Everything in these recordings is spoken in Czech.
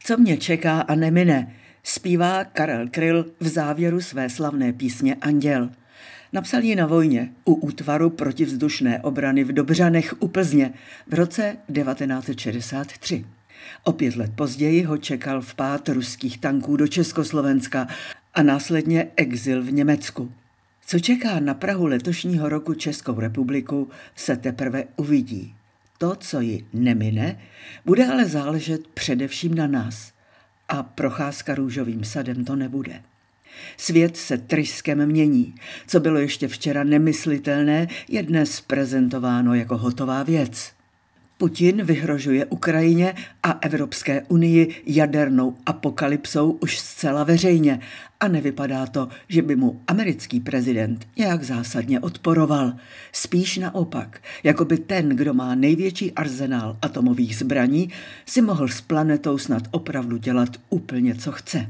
Co mě čeká a nemine, zpívá Karel Kryl v závěru své slavné písně Anděl. Napsal ji na vojně u útvaru protivzdušné obrany v Dobřanech u Plzně v roce 1963. O 5 let později ho čekal vpád ruských tanků do Československa a následně exil v Německu. Co čeká na prahu letošního roku Českou republiku, se teprve uvidí. To, co ji nemine, bude ale záležet především na nás. A procházka růžovým sadem to nebude. Svět se tryskem mění. Co bylo ještě včera nemyslitelné, je dnes prezentováno jako hotová věc. Putin vyhrožuje Ukrajině a Evropské unii jadernou apokalypsou už zcela veřejně a nevypadá to, že by mu americký prezident nějak zásadně odporoval. Spíš naopak, jako by ten, kdo má největší arzenál atomových zbraní, si mohl s planetou snad opravdu dělat úplně, co chce.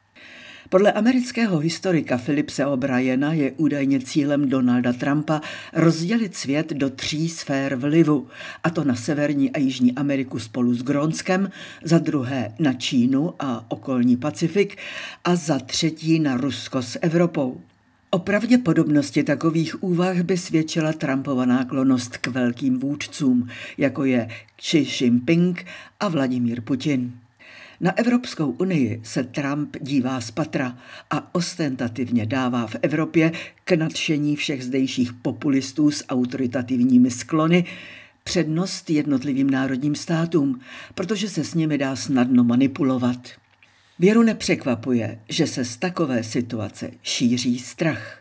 Podle amerického historika Philipse O'Briena je údajně cílem Donalda Trumpa rozdělit svět do 3 sfér vlivu, a to na Severní a Jižní Ameriku spolu s Grónskem, za druhé na Čínu a okolní Pacifik a za třetí na Rusko s Evropou. O pravděpodobnosti takových úvah by svědčila Trumpova náklonnost k velkým vůdcům, jako je Xi Jinping a Vladimír Putin. Na Evropskou unii se Trump dívá z patra a ostentativně dává v Evropě k nadšení všech zdejších populistů s autoritativními sklony přednost jednotlivým národním státům, protože se s nimi dá snadno manipulovat. Věru nepřekvapuje, že se z takové situace šíří strach.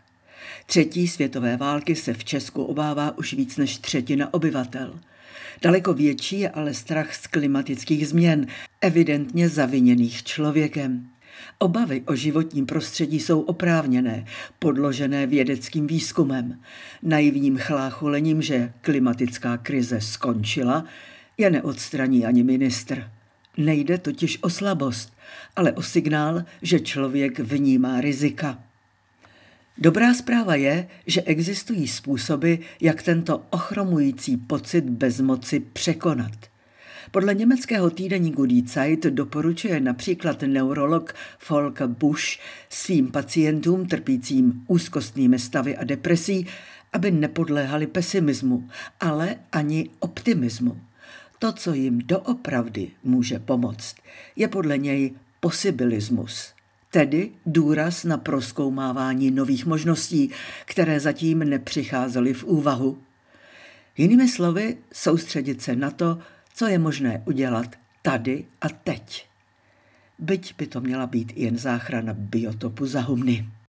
3. světové války se v Česku obává už víc než 1/3 obyvatel. Daleko větší je ale strach z klimatických změn, evidentně zaviněných člověkem. Obavy o životním prostředí jsou oprávněné, podložené vědeckým výzkumem. Naivním chlácholením, že klimatická krize skončila, je neodstraní ani ministr. Nejde totiž o slabost, ale o signál, že člověk vnímá rizika. Dobrá zpráva je, že existují způsoby, jak tento ochromující pocit bezmoci překonat. Podle německého týdeníku Die Zeit doporučuje například neurolog Volker Busch svým pacientům trpícím úzkostnými stavy a depresí, aby nepodléhali pesimismu, ale ani optimismu. To, co jim doopravdy může pomoct, je podle něj posibilismus. Tedy důraz na prozkoumávání nových možností, které zatím nepřicházely v úvahu. Jinými slovy, soustředit se na to, co je možné udělat tady a teď. Byť by to měla být jen záchrana biotopu za humny.